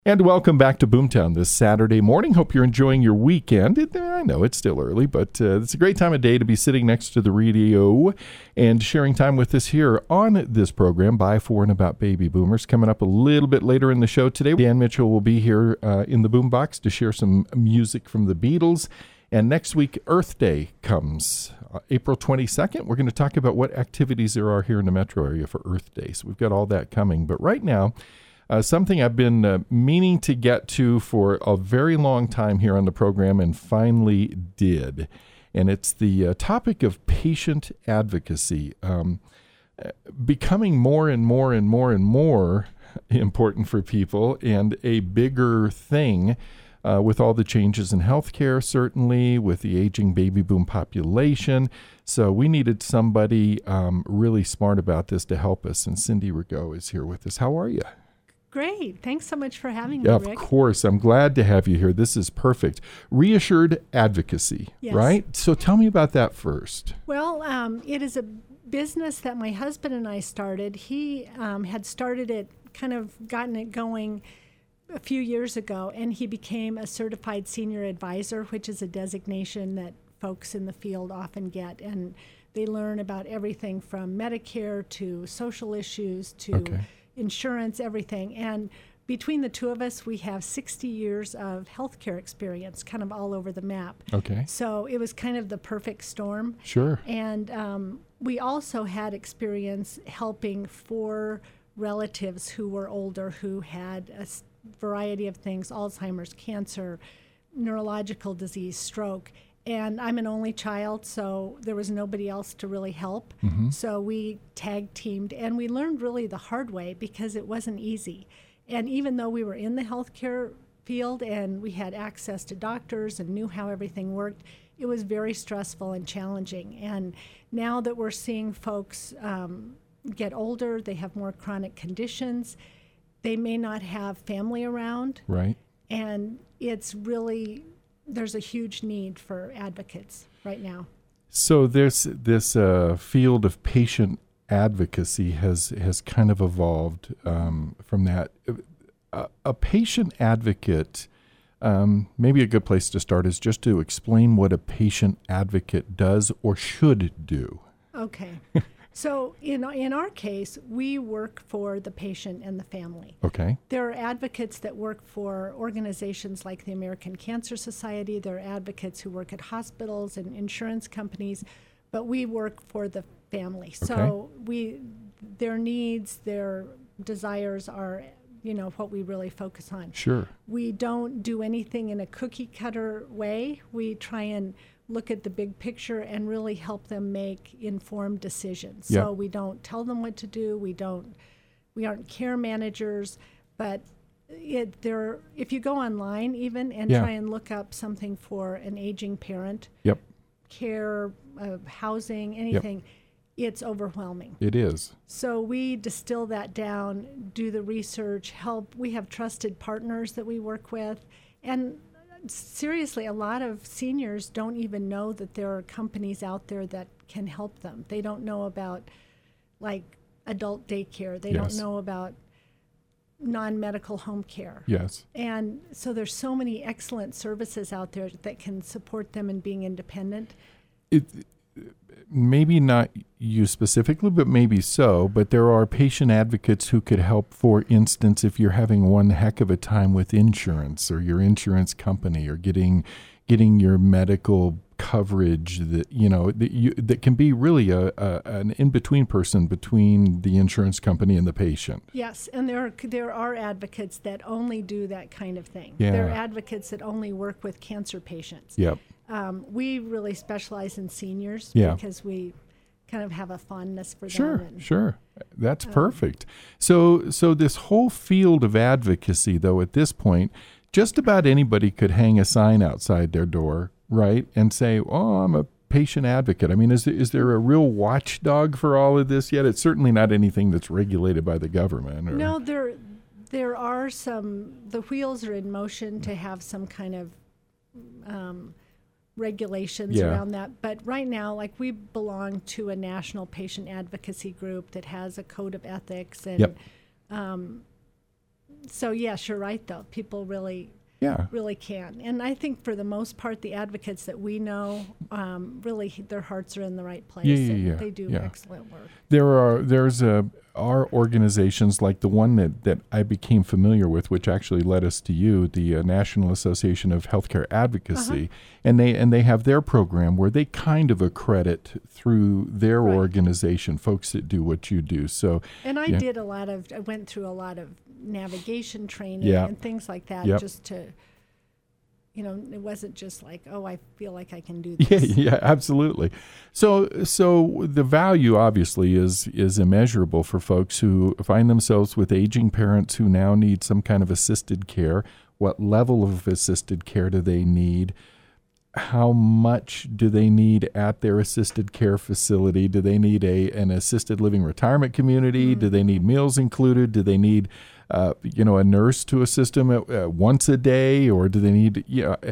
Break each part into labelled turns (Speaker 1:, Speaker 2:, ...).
Speaker 1: And welcome back to Boomtown this Saturday morning. Hope you're enjoying your weekend. I know it's still early, but it's a great time of day to be sitting next to the radio and sharing time with us here on this program by, for, and about baby boomers. Coming up a little bit later in the show today, Dan Mitchell will be here in the boombox to share some music from the Beatles. And next week, Earth Day comes, April 22nd. We're going to talk about what activities there are here in the metro area for Earth Day. So we've got all that coming. But right now, something I've been meaning to get to for a very long time here on the program and finally did. And it's the topic of patient advocacy, becoming more and more and more and more important for people and a bigger thing with all the changes in healthcare, certainly, with the aging baby boom population. So we needed somebody really smart about this to help us. And Cindy Rigaud is here with us. How are you?
Speaker 2: Great. Thanks so much for having me,
Speaker 1: Yeah,
Speaker 2: Rick.
Speaker 1: of course. I'm glad to have you here. This is perfect. Reassured Advocacy,
Speaker 2: Yes.
Speaker 1: right? So tell me about that first.
Speaker 2: Well, it is a business that my husband and I started. He had started it, kind of gotten it going a few years ago, and he became a certified senior advisor, which is a designation that folks in the field often get. And they learn about everything from Medicare to social issues to insurance, everything. And between the two of us, we have 60 years of healthcare experience, kind of all over the map.
Speaker 1: Okay.
Speaker 2: So it was kind of the perfect storm.
Speaker 1: Sure.
Speaker 2: And we also had experience helping 4 relatives who were older, who had a variety of things: Alzheimer's, cancer, neurological disease, stroke. And I'm an only child, so there was nobody else to really help.
Speaker 1: Mm-hmm.
Speaker 2: So we tag teamed, and we learned really the hard way because it wasn't easy. And even though we were in the healthcare field and we had access to doctors and knew how everything worked, it was very stressful and challenging. And now that we're seeing folks get older, they have more chronic conditions, they may not have family around.
Speaker 1: Right.
Speaker 2: And it's really, there's a huge need for advocates right now.
Speaker 1: So this field of patient advocacy has kind of evolved from that. A patient advocate, maybe a good place to start is just to explain what a patient advocate does or should do.
Speaker 2: Okay. So in our case, we work for the patient and the family.
Speaker 1: Okay.
Speaker 2: There are advocates that work for organizations like the American Cancer Society. There are advocates who work at hospitals and insurance companies, but we work for the family. So their needs, their desires are, what we really focus on.
Speaker 1: Sure.
Speaker 2: We don't do anything in a cookie cutter way. We try and look at the big picture and really help them make informed decisions.
Speaker 1: Yeah.
Speaker 2: So we don't tell them what to do. We aren't care managers, but if you go online even and try and look up something for an aging parent, care, housing, anything, it's overwhelming.
Speaker 1: It is.
Speaker 2: So we distill that down, do the research, help. We have trusted partners that we work with, and seriously, a lot of seniors don't even know that there are companies out there that can help them. They don't know about, like, adult daycare. They don't know about non-medical home care.
Speaker 1: Yes.
Speaker 2: And so there's so many excellent services out there that can support them in being independent.
Speaker 1: Maybe not you specifically, but maybe so. But there are patient advocates who could help, for instance, if you're having one heck of a time with insurance or your insurance company or getting your medical coverage that can be really an in-between person between the insurance company and the patient.
Speaker 2: Yes, and there are advocates that only do that kind of thing.
Speaker 1: Yeah.
Speaker 2: There are advocates that only work with cancer patients.
Speaker 1: Yep.
Speaker 2: We really specialize in seniors because we kind of have a fondness for them.
Speaker 1: Sure. That's perfect. So this whole field of advocacy, though, at this point, just about anybody could hang a sign outside their door, right, and say, "Oh, I'm a patient advocate." I mean, is there a real watchdog for all of this yet? It's certainly not anything that's regulated by the government.
Speaker 2: No, there are some. The wheels are in motion to have some kind of regulations around that. But right now, like, we belong to a national patient advocacy group that has a code of ethics, and So yes, you're right though. People really can. And I think for the most part, the advocates that we know, really their hearts are in the right place.
Speaker 1: Yeah.
Speaker 2: They do excellent work.
Speaker 1: There's our organizations like the one that I became familiar with, which actually led us to you, the National Association of Healthcare Advocacy, and they have their program where they kind of accredit through their organization folks that do what you do. So,
Speaker 2: and I went through a lot of navigation training and things like that, just to, it wasn't just like, oh, I feel like I can do this.
Speaker 1: Yeah, absolutely. So the value obviously is immeasurable for folks who find themselves with aging parents who now need some kind of assisted care. What level of assisted care do they need? How much do they need at their assisted care facility? Do they need an assisted living retirement community? Do they need meals included? Do they need a nurse to assist them once a day, or do they need,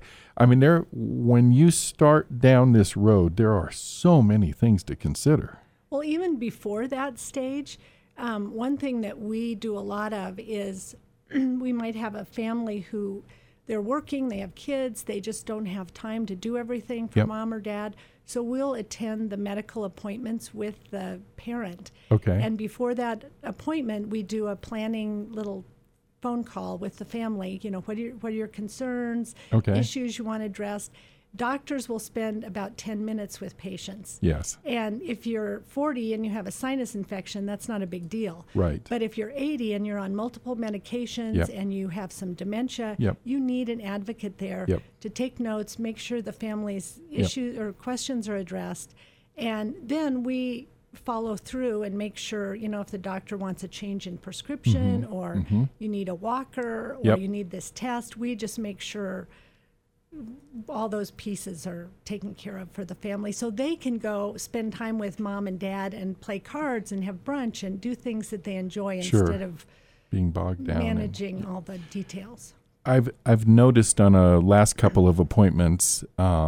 Speaker 1: when you start down this road, there are so many things to consider.
Speaker 2: Well, even before that stage, one thing that we do a lot of is we might have a family who they're working, they have kids, they just don't have time to do everything for mom or dad. So we'll attend the medical appointments with the parent.
Speaker 1: Okay.
Speaker 2: And before that appointment, we do a planning little phone call with the family. What are your concerns, issues you want addressed? Doctors will spend about 10 minutes with patients.
Speaker 1: Yes.
Speaker 2: And if you're 40 and you have a sinus infection, that's not a big deal.
Speaker 1: Right.
Speaker 2: But if you're 80 and you're on multiple medications and you have some dementia, you need an advocate there to take notes, make sure the family's issues or questions are addressed. And then we follow through and make sure, if the doctor wants a change in prescription or you need a walker or you need this test, we just make sure all those pieces are taken care of for the family so they can go spend time with mom and dad and play cards and have brunch and do things that they enjoy instead of
Speaker 1: being bogged down
Speaker 2: managing all the details.
Speaker 1: I've noticed on a last couple of appointments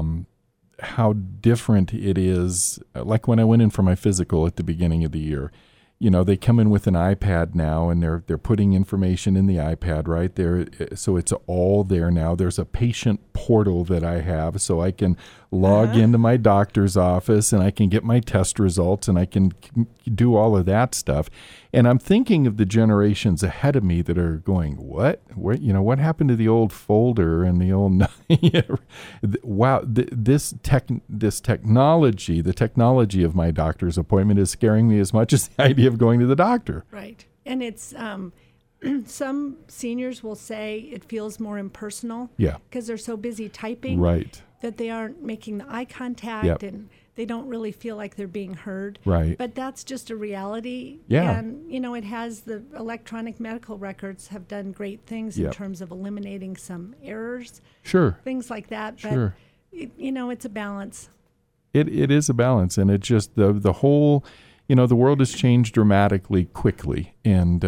Speaker 1: how different it is. Like when I went in for my physical at the beginning of the year, they come in with an iPad now, and they're putting information in the iPad right there, so it's all there now. There's a patient portal that I have, so I can log into my doctor's office, and I can get my test results, and I can do all of that stuff. And I'm thinking of the generations ahead of me that are going, what happened to the old folder and the old? Wow, this technology, the technology of my doctor's appointment is scaring me as much as the idea of going to the doctor.
Speaker 2: Right, and it's some seniors will say it feels more impersonal. Because they're so busy typing.
Speaker 1: Right.
Speaker 2: That they aren't making the eye contact and they don't really feel like they're being heard.
Speaker 1: Right.
Speaker 2: But that's just a reality.
Speaker 1: Yeah.
Speaker 2: And, it has the electronic medical records have done great things in terms of eliminating some errors.
Speaker 1: Sure.
Speaker 2: Things like that. But,
Speaker 1: sure.
Speaker 2: It's a balance.
Speaker 1: It is a balance. And it's just the whole, the world has changed dramatically quickly. And,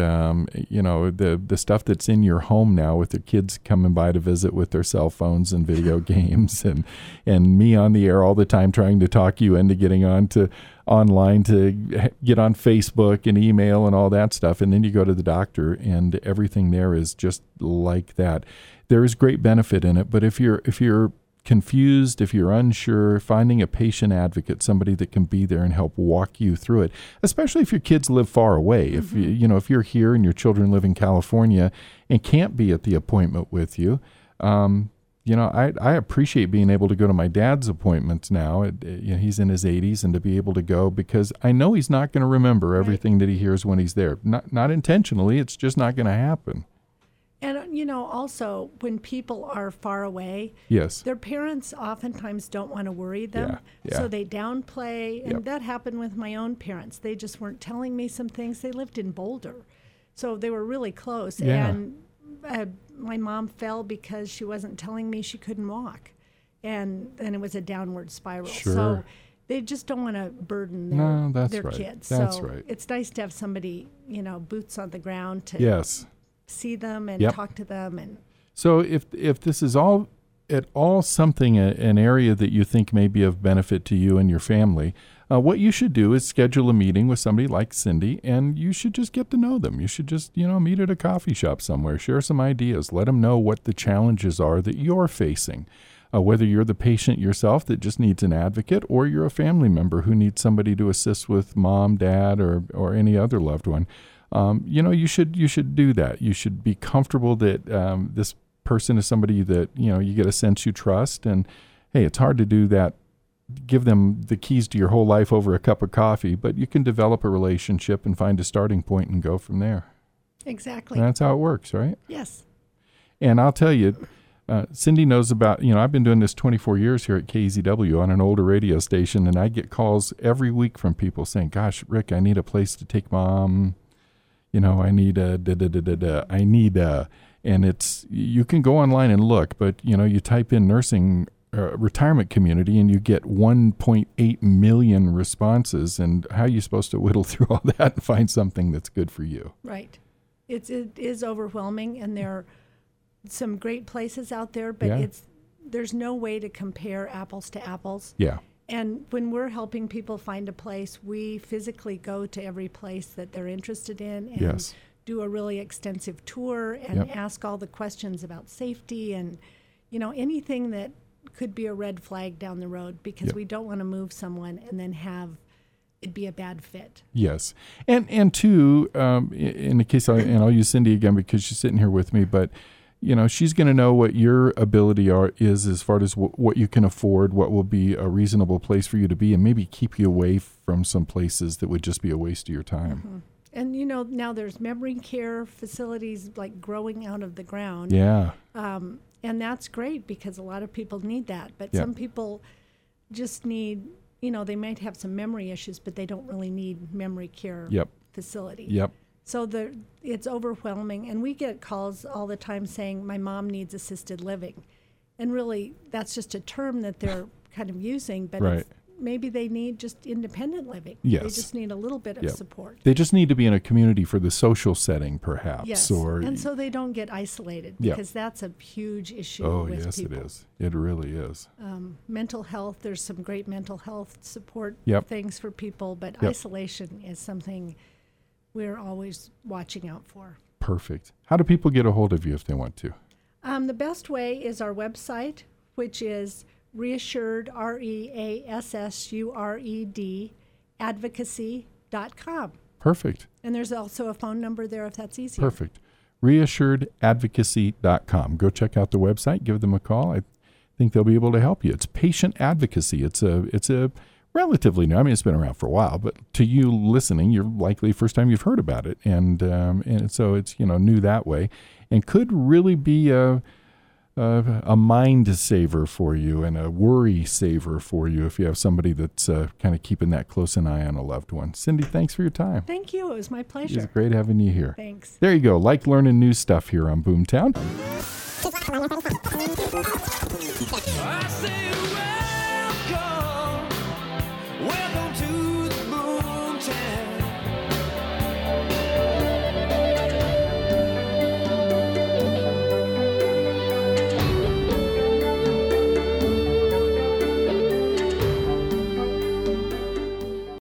Speaker 1: the stuff that's in your home now with the kids coming by to visit with their cell phones and video games and me on the air all the time trying to talk you into getting online to get on Facebook and email and all that stuff. And then you go to the doctor and everything there is just like that. There is great benefit in it. But if you're confused, if you're unsure, finding a patient advocate, somebody that can be there and help walk you through it, especially if your kids live far away. If if you're here and your children live in California and can't be at the appointment with you, I appreciate being able to go to my dad's appointments now. He's in his 80s, and to be able to go because I know he's not going to remember everything that he hears when he's there. Not intentionally, it's just not going to happen.
Speaker 2: And, also when people are far away, their parents oftentimes don't want to worry them. So they downplay. And that happened with my own parents. They just weren't telling me some things. They lived in Boulder. So they were really close. And my mom fell because she wasn't telling me she couldn't walk. And it was a downward spiral.
Speaker 1: Sure.
Speaker 2: So they just don't want to burden their kids.
Speaker 1: That's
Speaker 2: so
Speaker 1: right.
Speaker 2: It's nice to have somebody, boots on the ground to see them and talk to them. And
Speaker 1: so if this is all at all something, an area that you think may be of benefit to you and your family, what you should do is schedule a meeting with somebody like Cindy, and you should just get to know them. You should just, meet at a coffee shop somewhere, share some ideas, let them know what the challenges are that you're facing. Whether you're the patient yourself that just needs an advocate, or you're a family member who needs somebody to assist with mom, dad, or any other loved one, you should do that. You should be comfortable that this person is somebody that you get a sense you trust. And hey, it's hard to do that. Give them the keys to your whole life over a cup of coffee, but you can develop a relationship and find a starting point and go from there.
Speaker 2: Exactly.
Speaker 1: And that's how it works, right?
Speaker 2: Yes.
Speaker 1: And I'll tell you, Cindy knows about, I've been doing this 24 years here at KZW on an older radio station, and I get calls every week from people saying, gosh, Rick, I need a place to take mom. I need and it's, you can go online and look, but, you type in nursing retirement community and you get 1.8 million responses. And how are you supposed to whittle through all that and find something that's good for you?
Speaker 2: Right. It is overwhelming, and there are some great places out there, but there's no way to compare apples to apples.
Speaker 1: Yeah.
Speaker 2: And when we're helping people find a place, we physically go to every place that they're interested in and do a really extensive tour and ask all the questions about safety and, anything that could be a red flag down the road, because we don't want to move someone and then have it be a bad fit.
Speaker 1: Yes. And two, in the case, I'll use Cindy again because she's sitting here with me, but she's going to know what your ability is as far as what you can afford, what will be a reasonable place for you to be, and maybe keep you away from some places that would just be a waste of your time.
Speaker 2: Mm-hmm. And, now there's memory care facilities like growing out of the ground.
Speaker 1: Yeah.
Speaker 2: And that's great because a lot of people need that. But some people just need, they might have some memory issues, but they don't really need memory care facility.
Speaker 1: Yep.
Speaker 2: So it's overwhelming. And we get calls all the time saying, my mom needs assisted living. And really, that's just a term that they're kind of using, but maybe they need just independent living.
Speaker 1: Yes.
Speaker 2: They just need a little bit of support.
Speaker 1: They just need to be in a community for the social setting, perhaps.
Speaker 2: Yes, and so they don't get isolated, because that's a huge issue with people.
Speaker 1: It is. It really is.
Speaker 2: Mental health, there's some great mental health support things for people, but isolation is something we're always watching out for. Perfect.
Speaker 1: How do people get a hold of you if they want to?
Speaker 2: The best way is our website, which is Reassured, REASSURED, advocacy.com.
Speaker 1: Perfect.
Speaker 2: And there's also a phone number there if that's easier.
Speaker 1: Perfect. ReassuredAdvocacy.com. Go check out the website. Give them a call. I think they'll be able to help you. It's patient advocacy. It's a relatively new. I mean, it's been around for a while, but to you listening, you're likely first time you've heard about it, and so it's new that way, and could really be a mind saver for you and a worry saver for you if you have somebody that's kind of keeping that close an eye on a loved one. Cindy, thanks for your time.
Speaker 2: Thank you. It was my pleasure.
Speaker 1: It's great having you here.
Speaker 2: Thanks.
Speaker 1: There you go. Like learning new stuff here on Boomtown.